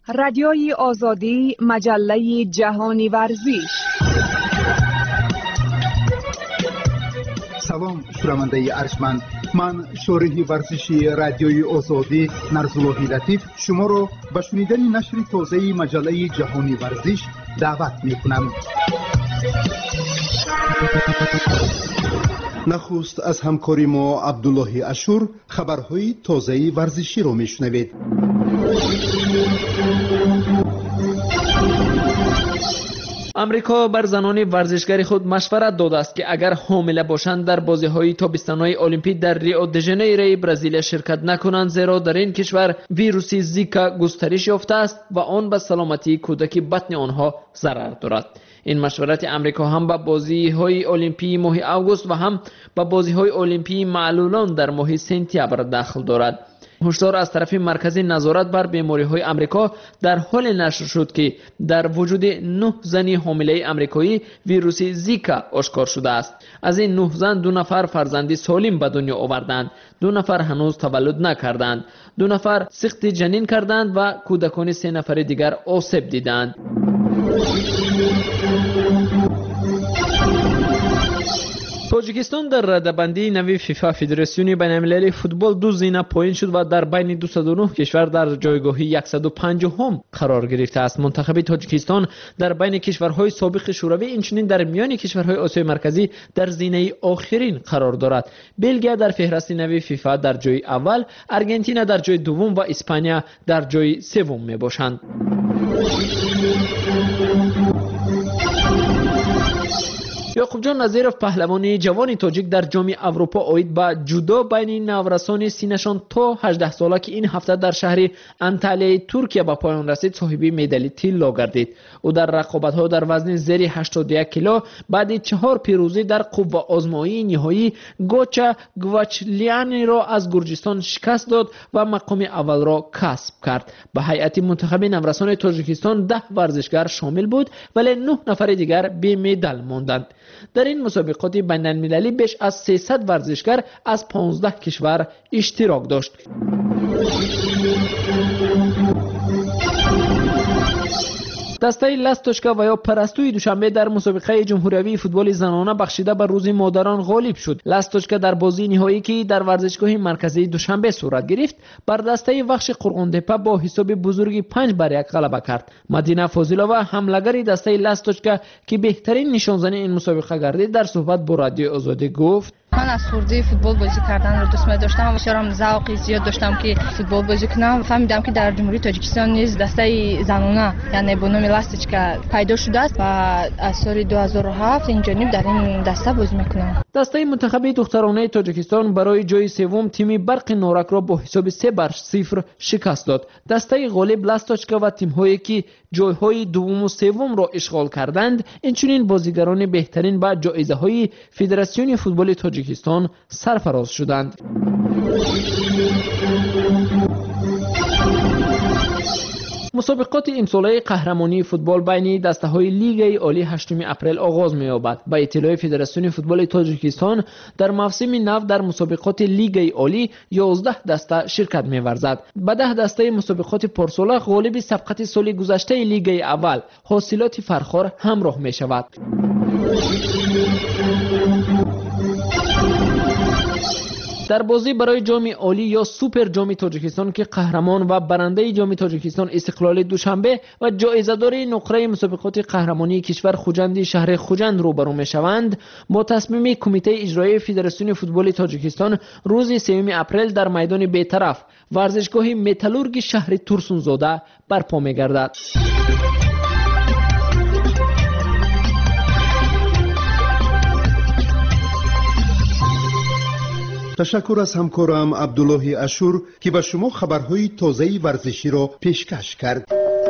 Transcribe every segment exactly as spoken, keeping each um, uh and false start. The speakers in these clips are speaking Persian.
رادیوی آزادی، مجله جهانی ورزش. سلام شنونده ارجمند، من شارح ورزشی رادیوی آزادی نرزالله لطیف شما را به شنیدن نشر تازه مجله جهانی ورزش دعوت می‌کنم. نخست از همکاری ما عبدالله اشور خبرهای تازه ورزشی را میشنوید. امریکا بر زنان ورزشکار خود مشورت داده است که اگر حامله باشند در بازی‌های تابستانی المپیک در ریو د ژانیرو برزیل شرکت نکنند، زیرا در این کشور ویروس زیکا گسترش یافته است و آن به سلامتی کودک بطن آنها ضرر دارد. این مشورت امریکا هم به بازی‌های المپیک ماه آگوست و هم به بازی‌های المپیک معلولان در ماه سپتامبر دخل دارد. هشدار از طرف مرکز نظارت بر بیماری‌های امریکا در حال نشر شد که در وجود نه زن حامله آمریکایی ویروس زیکا آشکار شده است. از این نه زن دو نفر فرزندی سالم به دنیا آوردند، دو نفر هنوز تولد نکردند، دو نفر سقط جنین کردند و کودکان سه نفر دیگر آسیب دیدند. تاجیکستان در رده‌بندی نوی فیفا فدراسیون بین‌المللی فوتبال دو زینه پایین شد و در بین دویست و نه کشور در جایگاه صد و پنجم قرار گرفته است. منتخب تاجیکستان در بین کشورهای سابق شوروی اینچنین در میان کشورهای آسیای مرکزی در زینه آخرین قرار دارد. بلژیم در فهرست نوی فیفا در جای اول، آرژانتین در جای دوم و اسپانیا در جای سوم میباشند. یعقوب جان نظیرов پهلوانی جوان تاجیک در جام اروپا اوید با جودو بین نورسان سینشان تا هجده ساله که این هفته در شهر انتالیای ترکیه به پایان رسید صاحب مدال طلا گردید. او در رقابت‌ها در وزن زیر هشتاد و یک کیلو بعد چهار پیروزی در قوه آزمایی نهایی گوچا گواچلیانی را از گرجستان شکست داد و مقام اول را کسب کرد. به هیئت منتخب نورسان تاجیکستان ده ورزشکار شامل بود ولی نه نفر دیگر بی مدال ماندند. در این مسابقات بین المللی بیش از سیصد ورزشکار از پانزده کشور اشتراک داشت. دسته لاستوچکا و یا پرستوی دوشنبه در مسابقه جمهوری فوتبال زنانه بخشیده به روز مادران غالب شد. لاستوچکا در بازی نهایی که در ورزشگاه مرکزی دوشنبه صورت گرفت بر دسته وخش قرغن‌تپه با حساب بزرگی پنج بر یک غلبه کرد. مدینه فاضلова حمله‌گر دسته لاستوچکا که بهترین نشانزن این مسابقه گردید در صحبت با رادیو آزادی گفت: من از خردی فوتبال بازی کردن رو دوست داشتم و شرم ذوقی زیاد داشتم که فوتبال بازی کنم. فهمیدم که در جمهوری تاجیکستان نیز دسته زنانه یعنی با نام لاستوچکا پیدا شده است و از سال دو هزار و هفت این جانب در این دسته بازی میکنم. دسته منتخب دخترانه تاجیکستان برای جای سوم تیم برق نورک را با حساب سه بر صفر شکست داد. دسته غالب لاستوچکا و تیم‌هایی که جایهای دوم و سوم را اشغال کردند اینچنین بازیگران بهترین با جایزه‌های فدراسیون فوتبال تاجیکستان سرفراز شدند. مسابقات امساله قهرمانی فوتبال بین دسته‌های لیگ عالی هشتم اپریل آغاز می‌یابد. به اطلاع فدراسیون فوتبال تاجیکستان در موسم نو در مسابقات لیگ عالی یازده دسته شرکت می‌ورزد. به ده دسته مسابقات پارساله غالب سبقت سال گذشته لیگ اول حاصلات فرخار همراه می‌شود. در بازی برای جام عالی یا سوپر جام تاجیکستان که قهرمان و برنده جام تاجیکستان استقلال دوشنبه و جایزه‌دار نقره مسابقات قهرمانی کشور خوجند شهر خوجند روبرو می‌شوند، با تصمیم کمیته اجرایی فدراسیون فوتبال تاجیکستان روز سوم اپریل در میدان بی‌طرف ورزشگاه متالورگ شهر تورسونزاده برپا می‌گردد. تشکر از همکارم عبدالله اشور که به شما خبرهای تازه ورزشی را پیشکش کرد.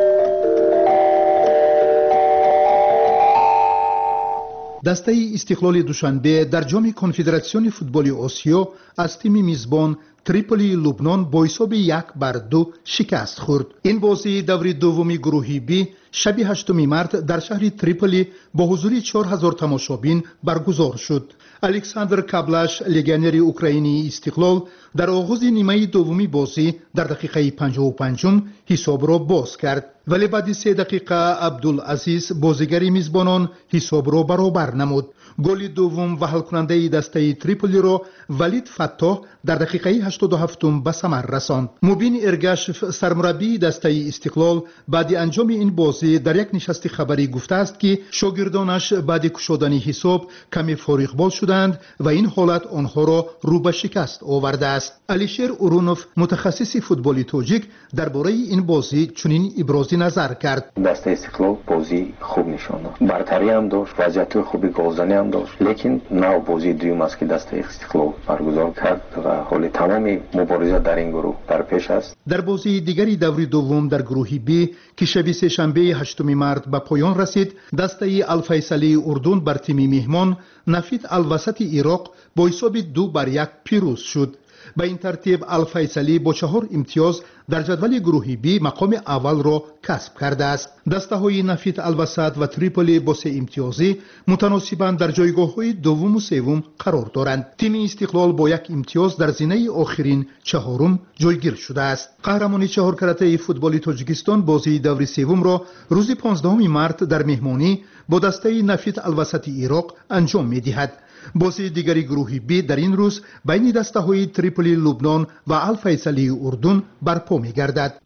دسته استقلال دوشنبه در جام کنفدراسیون فوتبال آسیا از تیم میزبان تریپولی لبنان با حساب یک بر دو شکست خورد. این بازی دوری دومی گروهی بی شب هشتم مارس در شهر تریپولی با حضور چهار هزار تماشابین برگزار شد. الکساندر کابلاش لگنر اوکراینی استقلال در آغاز نیمه دومی بازی در دقیقه پنجاه و پنج حساب را باز کرد، ولی بعد سه دقیقه عبدالعزیز بازیگر میزبانان حساب را برابر نمود. گل دوم و حل کننده دسته تریپولی را ولید فتاح در دقیقه هشتاد و هفت به ثمر رساند. مبین ارگاشف سرمربی دسته استقلال بعد انجام این بازی در یک نشست خبری گفته است که شاگردانش بعد گشودن حساب کمی فارغ بال شدند و این حالت آنها را رو به شکست آورده است. علیشیر اورونوف متخصص فوتبال تاجیک درباره این بازی چنین ابراز نظر کرد. دسته استقلال بازی خوب نشان داد، برتری هم داشت، وضعیت خوبی گلزنی هم داشت، لیکن نو بازی دوم است که دسته استقلال برگزار کرد و حال تمام مبارزه در این گروه در پیش است. در بازی دیگری دوری دوم در گروه بی که شب سه‌شنبه هشتم مارس به پایان رسید، دسته الفیصلی اردن بر تیم میهمان نفید الوسط عراق با حساب دو بر یک پیروز شد. به این ترتیب الفیصلی با چهار امتیاز در جدول گروهی بی مقام اول را کسب کرده است. دسته های نفید الوسط و تریپولی با سه امتیازی متناسباً در جایگاه های دوم و سوم قرار دارند. تیم استقلال با یک امتیاز در زینه آخرین چهارم جایگیر شده است. قهرمانی چهار کرته فوتبال تاجیکستان بازی دور سوم را روز پانزدهم مارس در مهمانی با دسته نفید الوسط عراق انجام می‌دهد. بازی دیگری گروهی بی در این روز بین دسته های تریپولی لبنان و الفیصلی اردن برپا می گردد.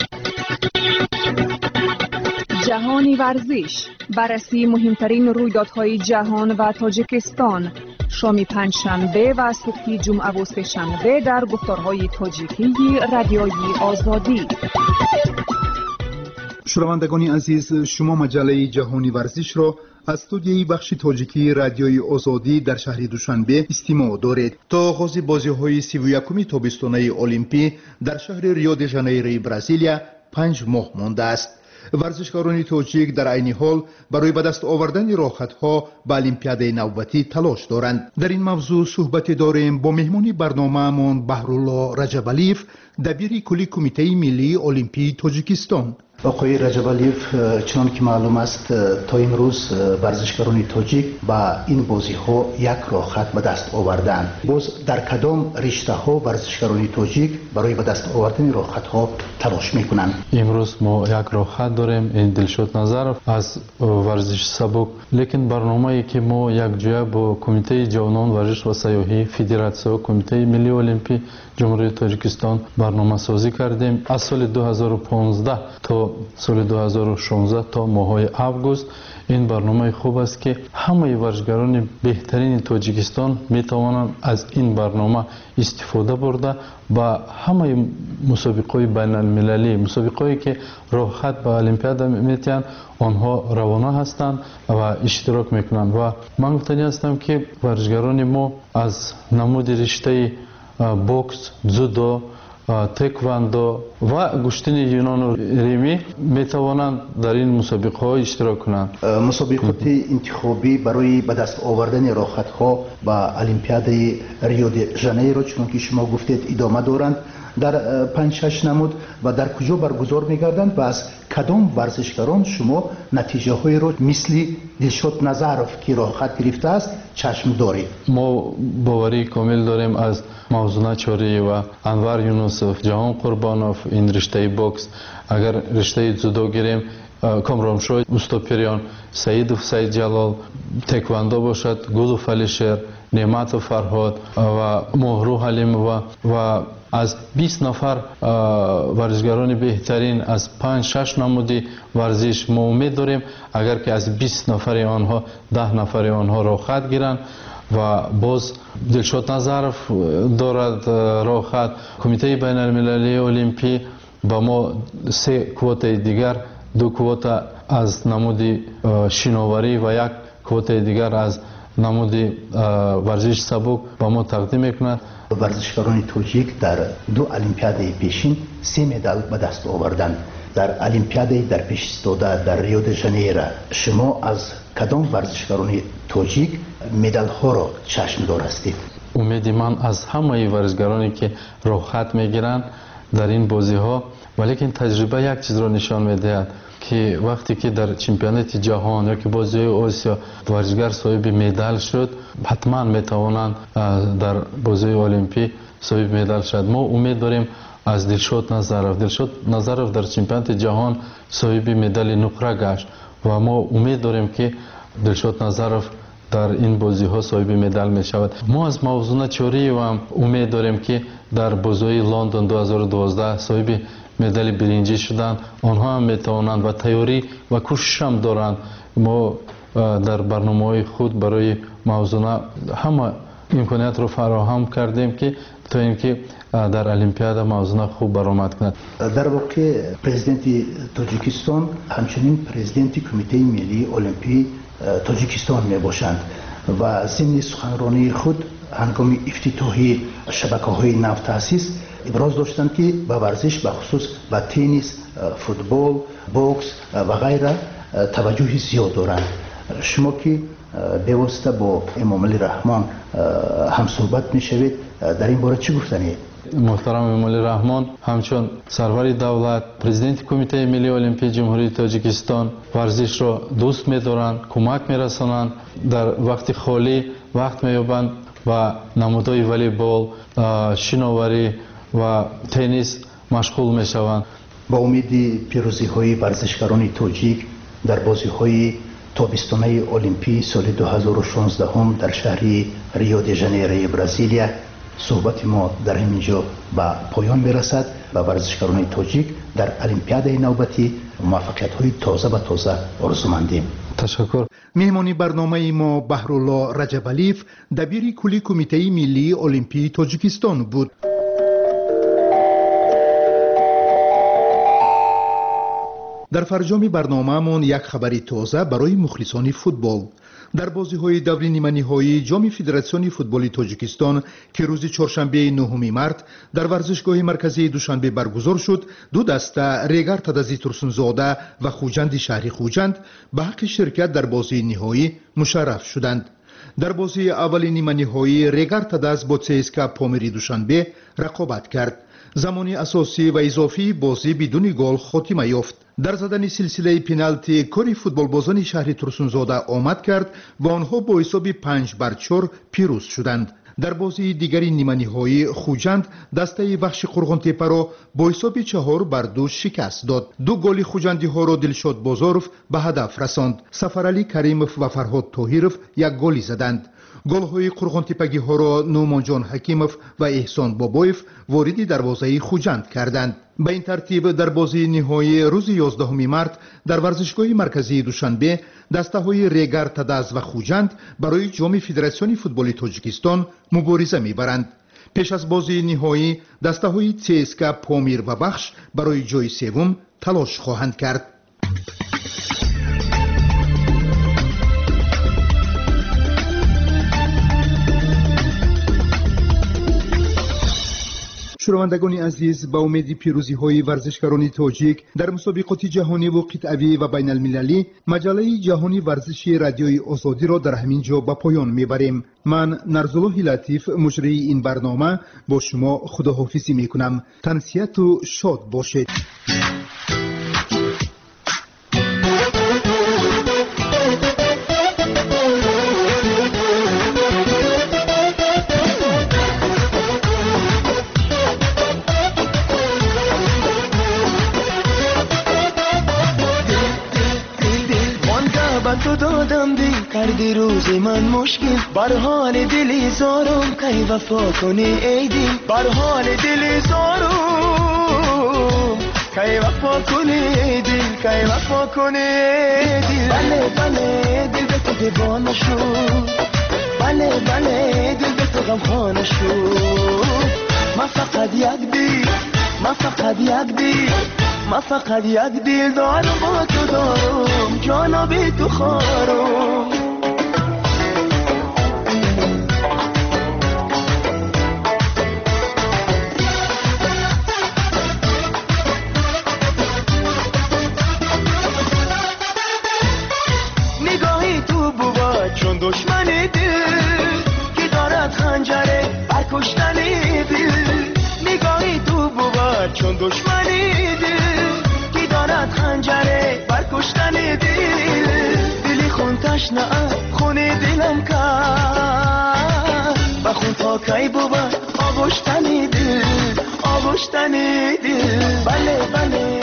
جهانی ورزش، بررسی مهمترین رویدادهای جهان و تاجیکستان، شام پنجشنبه و صبح جمعه و سه‌شنبه در گفتارهای تاجیکی رادیوی آزادی. شنوندگان عزیز، شما مجله جهانی ورزش را از استودیوی بخش تاجیکی رادیوی آزادی در شهر دوشنبه استماع دارید. تا آغاز بازی‌های سی و یکم تابستانه المپی در شهر ریو د ژانیروی برزیلیا پنج ماه مانده است. ورزشکاران تاجیک در عین حال برای به دست آوردن راحت‌ها به المپیاد نوبتی تلاش دارند. در این موضوع صحبت داریم با مهمان برنامه‌مان بهرالله رجب‌علیف، دبیر کلی کمیته ملی المپی تاجیکستان. آقای رجب‌علیف، چنان که معلوم است تا امروز ورزشکاران تاجیک با این بازی ها یک راحت به دست آوردند. باز در کدام رشته ها ورزشکاران تاجیک برای به دست آوردن راحت ها تلاش میکنند؟ امروز ما یک راحت داریم، این دلشاد نظر از ورزش سبک، لیکن برنامه‌ای که ما یک جا با کمیته جوانان ورزش و سیاحی فدراسیون کمیته ملی المپی جمهوری تاجیکستان برنامه سازی کردیم. از سال دو هزار و پانزده تا سال دو هزار و شانزده تا ماهای آگوست این برنامه خوب است که همه ورزشکاران بهترین تاجیکستان می توانند از این برنامه استفاده برده و همه مسابقات بین المللی، مسابقاتی که راحت به المپیاد میتونن آنها روانه هستند و اشتراک میکنند. و من گفتنی هستم که ورزشکاران ما از نمود رشته بوکس، جودو، تکواندو و گشتن یونان ریمی می توانند در این مسابقه ها اشتراک کنند. مسابقات انتخابی برای به دست آوردن راحت ها با المپیاد ریو د ژانیرو چون که شما گفتید ادامه دارند در پنج شش نمود و در کجا برگزار می‌گردند و از کدام ورزشکاران شما نتیجه های رو مثل دلشاد نظرف که راحت گرفته است چشم دارید؟ ما باوری کامل داریم از موزونه چاری و انور یونسوف، جهان قربانوف این رشته بوکس، اگر رشته جودو گیریم کامرانشوی استوپریان، سعیدوف سعید جلال، تکواندو باشد گلوف علیشیر، نعمت فرهاد و مهرو حلیمова و از بیست نفر ورزشکاران بهترین از پنج شش نمودی ورزش ما امید داریم اگر که از بیست نفر آنها ده نفر آنها راحت گیرند و باز دلشاد نظرف دارد راحت. کمیته بین المللی المپی با ما سه کوته دیگر، دو کوته از نمودی شناوری و یک کوته دیگر از نمودی ورزش سبک با ما تقدیم میکند. ورزشکاران تاجیک در دو المپیاد پیشین سه مدال به دست آوردند. در المپیاد در پیش استاده در ریو د ژانیرو شما از کدام ورزشکاران تاجیک مدال ها را چشم دار هستید؟ امیدی من از همه ورزشکارانی که راحت میگیرن در این بازی ها، ولی این تجربه یک چیز رو نشان میدهد که وقتی که در چمپیونات جهان یا که بازی آسیا ورزشکار صاحب مدال شد، حتما میتوانند در بازی المپیک صاحب مدال شد. ما امید داریم از دلشاد نظرов. دلشاد نظرов در چمپیونات جهان صاحب مدال نقره گشت و ما امید داریم که دلشاد نظرов در این بازی ها صاحب مدال می شود. ما از موضوع چوری و امید داریم که در بازی لندن دو هزار و دوازده صاحب مدال برنجی شدند. آنها هم می توانند و تیاری و کوشش هم دارند. ما در برنامه خود برای موضوع همه امکانات رو فراهم کردیم که تا اینکه در المپیاد موضوع خوب برآمد کند. در واقع پرزیدنت تاجیکستان همچنین پرزیدنت کمیته ملی المپی تاجیکستان می باشند و ضمن سخنرانی خود هنگام افتتاحی شبکه‌های نو تأسیس ابراز داشتند که به ورزش به خصوص به تنیس، فوتبال، بوکس و غیره توجه زیاد دارند. شما که به واسطه با امام علی رحمان هم صحبت می شوید، در این باره چی گفتنی؟ محترم امام علی رحمان همچون سرور دولت، پرزیدنت کمیته ملی المپی جمهوری تاجیکستان ورزش را دوست می دارند، کمک می رسانند، در وقت خالی وقت می یابند و نمودهای والیبال، شناوری و تنیس مشغول می شوند. با امید پیروزی های ورزشکاران تاجیک در بازی های تابستانه المپی سال دو هزار و شانزده هم در شهر ریو دی ژانیرو برزیلیا صحبت ما در همینجا به پایان میرسد و ورزشکاران تاجیک در المپیاد نوبتی موفقیت های تازه و تازه آرزومندیم. تشکر. مهمانی برنامه ما بهرالله رجبالیف دبیر کلی کمیته ملی المپی تاجیکستان بود. در فرجام برنامه‌مون یک خبری تازه برای مخلصان فوتبال. در بازی‌های دوری نیمه‌نهایی جام فدراسیون فوتبال تاجیکستان که روز چهارشنبه نهم مارت در ورزشگاه مرکزی دوشنبه برگزار شد، دو دسته ریگر تدازی ترسونزاده و خوجند شهری خوجند به حق شرکت در بازی نهایی مشرف شدند. در بازی اول نیمه‌نهایی ریگر تداز با سیسکا پامیری دوشنبه رقابت کرد. زمانی اساسی و اضافی بازی بدون گل خاتمه یافت. در زدن سلسله پنالتی کاری فوتبال بازان شهر ترسونزاده آمد کرد و آنها با حساب پنج بر چهار پیروز شدند. در بازی دیگری نیمه‌نهایی خوجند دسته بخش قرغنتپه را با حساب چهار بر دو شکست داد. دو گل خوجندی ها را دلشاد بازاروف به هدف رساند. سفرعلی کریموف و فرهاد طاهیروف یک گلی زدند. گل های قرغنتپگی ها را نومان جان حکیموف و احسان بابایف وارد دروازه خوجند کردند. به این ترتیب در بازی نهایی روز یازدهم مارت در ورزشگاه مرکزی دوشنبه دسته های ریگر تداز و خوجند برای جام فدراسیون فوتبال تاجیکستان مبارزه میبرند. پیش از بازی نهایی دسته های سیسکا پامیر و بخش برای جای سوم تلاش خواهند کرد. شنوندگان عزیز، با امید پیروزی های ورزشکاران تاجیک در مسابقات جهانی و قطعی و بین المللی مجله جهانی ورزشی رادیوی آزادی را در همین جا به پایان میبریم. من نرزالله لطیف مجری این برنامه با شما خداحافظی میکنم. تنسیت و شاد باشید. تو دادم دی کردی روزی من مشکل بر حال دلی زارم کی وفا کنی ای دی بر حال دلی زارم کی وفا کنی ای دی کی وفا کنی ای دی بله بله دل به تو دیوانه شد بله بله دل به تو غمخانه شد ما فقط یک دی ما فقط یک دی ما فقط یک دل دارم با تو دارم جانا بی تو خارم نگاهی تو بود چون دشمنی دل که دارد خنجره چون دشمنی دل کی دارد خنجره بر کشتن دل دلی خون تشنه خون دلم کرد و خون تا کی بود آغشتن دل آغشتن دل بله بله